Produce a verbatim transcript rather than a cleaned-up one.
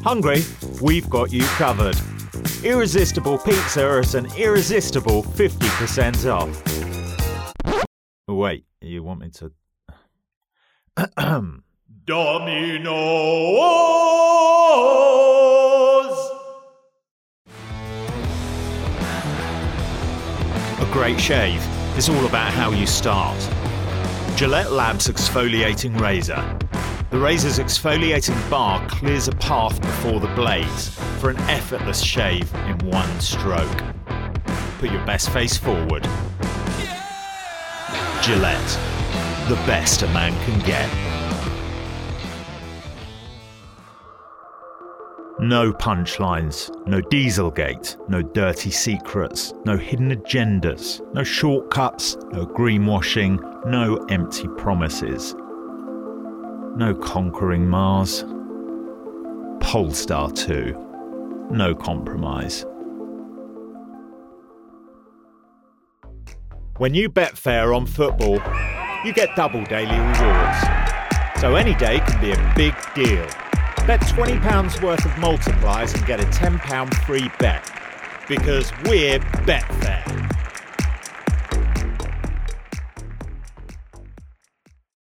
Hungry? We've got you covered. Irresistible Pizza is an irresistible fifty percent off. Oh, wait, you want me to... Domino's! A great shave is all about how you start. Gillette Labs Exfoliating Razor. The razor's exfoliating bar clears a path before the blades for an effortless shave in one stroke. Put your best face forward. Gillette. The best a man can get. No punchlines, no Dieselgate, no dirty secrets, no hidden agendas, no shortcuts, no greenwashing, no empty promises. No conquering Mars. Polestar two. No compromise. When you bet fair on football, you get double daily rewards. So any day can be a big deal. Bet twenty pounds worth of multipliers and get a ten pounds free bet. Because we're Betfair.